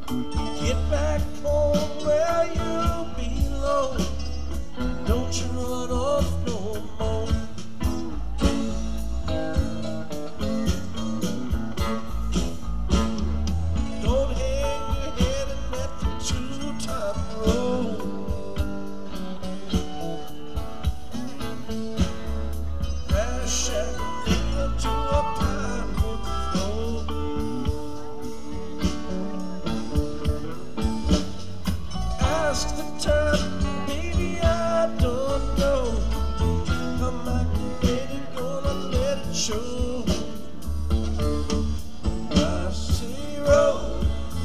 Get back home where you belong. Don't you run off no more. Don't hang your head in that two-time road. Crash into a pine wood floor. Ask the time, baby, I don't know. I'm not ready, gonna let it show. I see road,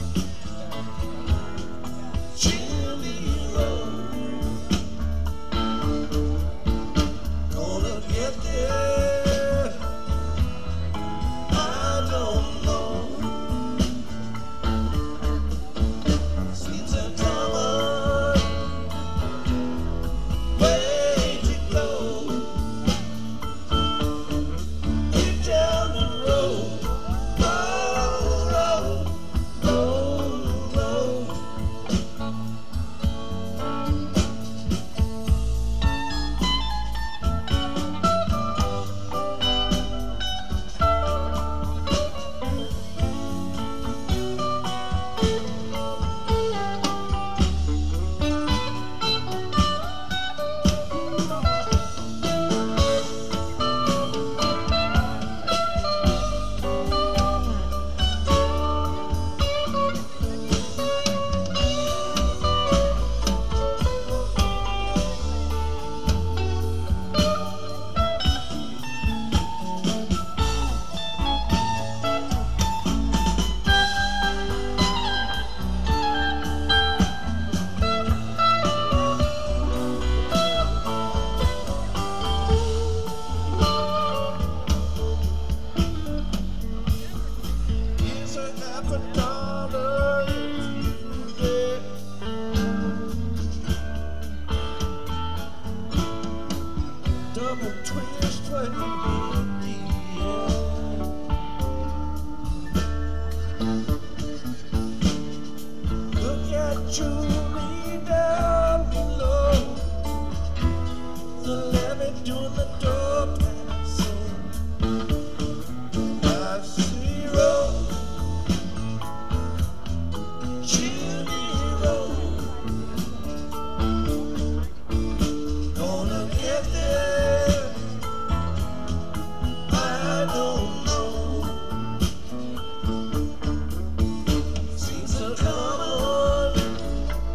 chilly road. Gonna get there, I don't know. Seems a drama, way to go. Get down the road, road, road, road. Here's a $50 if you dare. Double twist when you hit the air. Look at you lean down below. The levee doing the door passing. I see road, chilly road. Gonna get there, I don't know. Seems to come on,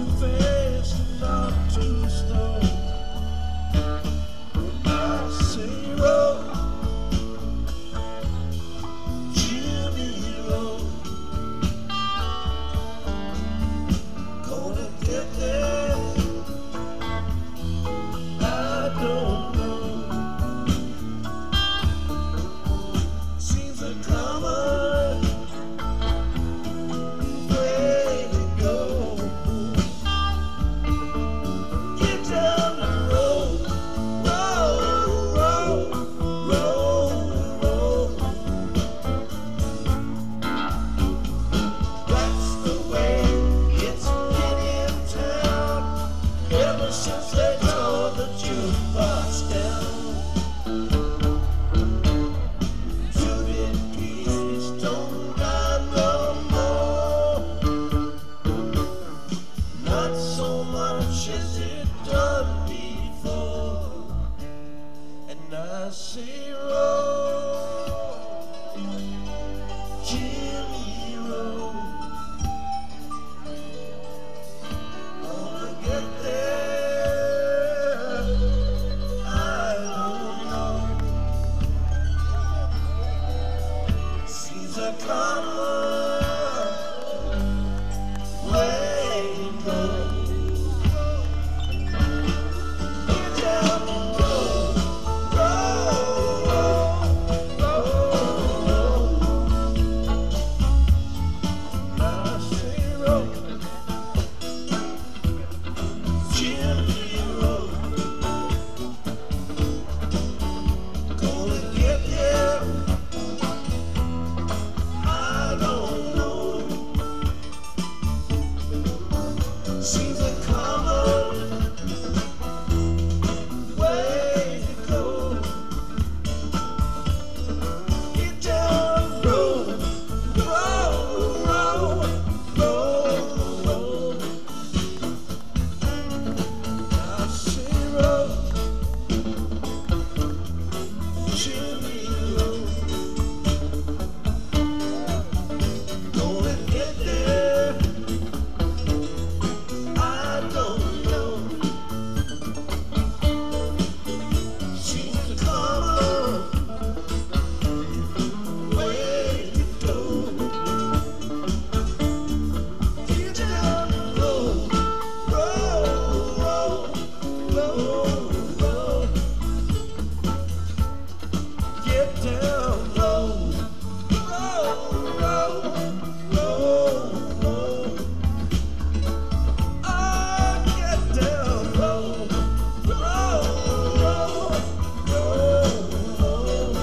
too fast and not too slow. When I say roll, Jimmy roll, gonna get there. I don't know. Seems a common way to go. Get down the road, roll, roll, roll, roll. That's the way it's been in town ever since they tore the jukebox down. Two-bit pieces don't die no more, not so much as it done before. And I say roll, Jimmy roll, gonna get there. I don't know. Seems a common way to go. Get down the road, roll, roll, roll. I say roll, Jimmy roll, gonna get there. I don't know. Seems a common way to go. Get down the road, roll, roll, roll, roll. I say roll, Jimmy roll, gonna get there. I don't know. Seems a common way to go. Get down the road, roll, roll, roll, roll. Get down low, roll, roll, roll, roll. I get down low, roll, roll, roll, roll.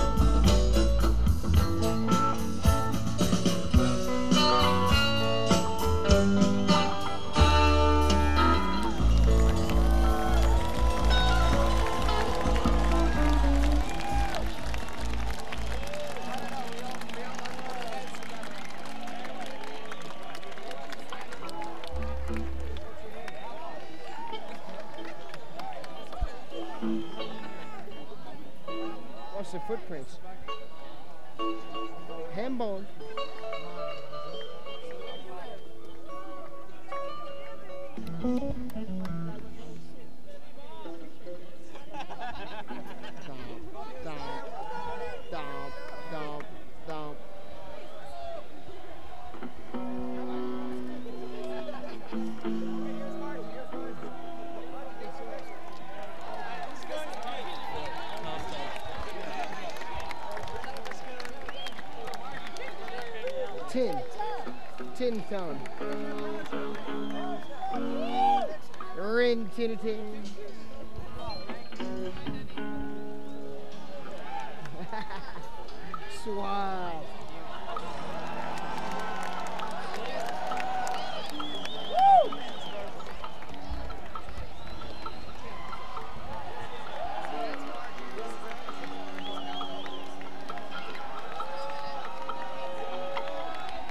Watch the footprints. Ham bone. Stomp, stomp, stomp, stomp, stomp. Tin sound. Ring, tin, tin. Swag.